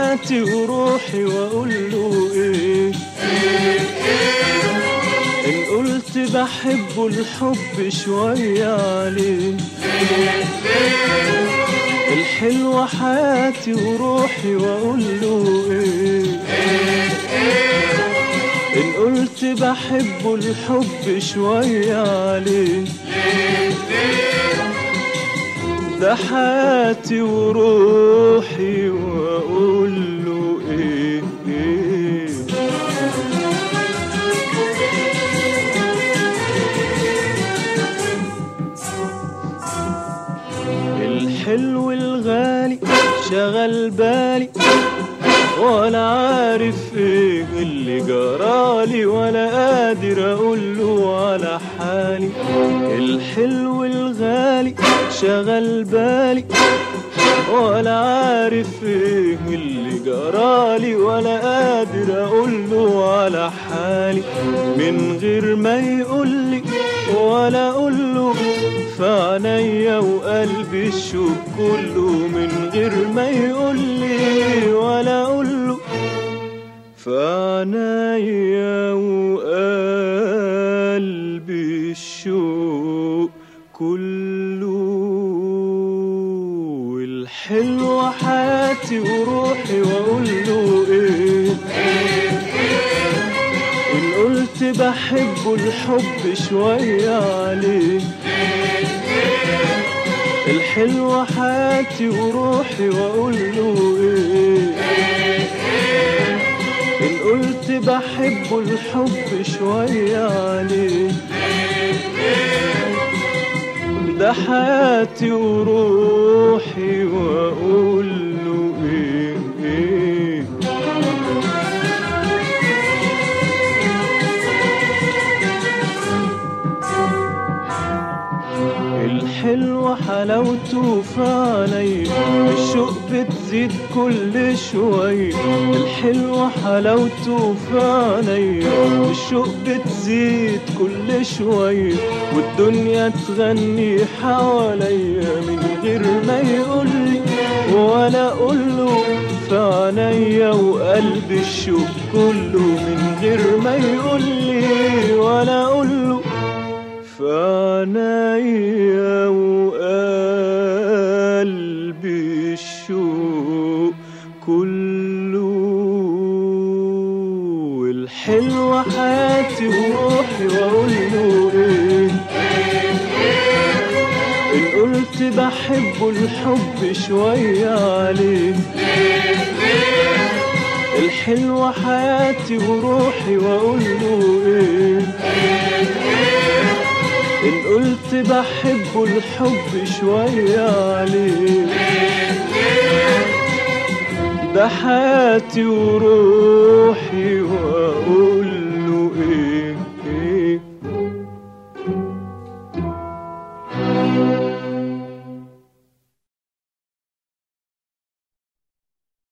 حياتي وروحي واقول له ايه؟ ان قلت بحبه الحب شوية عليه، الحلوة حياتي وروحي واقول له ايه؟ ان قلت بحبه الحب شوية عليه، ده حياتي وروحي واقول له ايه؟ الحلو الغالي شغل بالي ولا عارف ايه اللي جرالي، ولا قادر اقوله على حالي. الحلو الغالي شغل بالي ولا عارف ايه اللي جرالي، ولا قادر اقوله على حالي. من غير ما يقولي ولا اقوله في عينيا وقلبي الشوق كله، من غير ما يقولي ولا اقوله في عينيا وقلبي الشوق كله. الحلوة حياتي وروحي واقول له ايه؟ ان قلت بحبه الحب شوية عليه، الحلوة حياتي وروحي واقول له ايه؟ ان قلت بحبه الحب شوية عليه، ده حياتي وروحي واقول له ايه؟ الحلوة حلاوته في عينيا، الشوق بتزيد كل شوية. الحلوة حلاوته في عينيا، الشوق بتزيد كل شوية. والدنيا تغني حواليا من غير ما يقولي ولا اقوله في عينيا وقلبي الشوق كله، من غير ما يقولي ولا اقوله في عينيا وقلبي الشوق كله. الحلوة حياتي وروحي واقول له ايه؟ ان قلت بحبه الحب شوية عليه، الحلوة حياتي وروحي واقول له ايه؟ إن قلت بحبه الحب شوية عليه، ده حياتي وروحي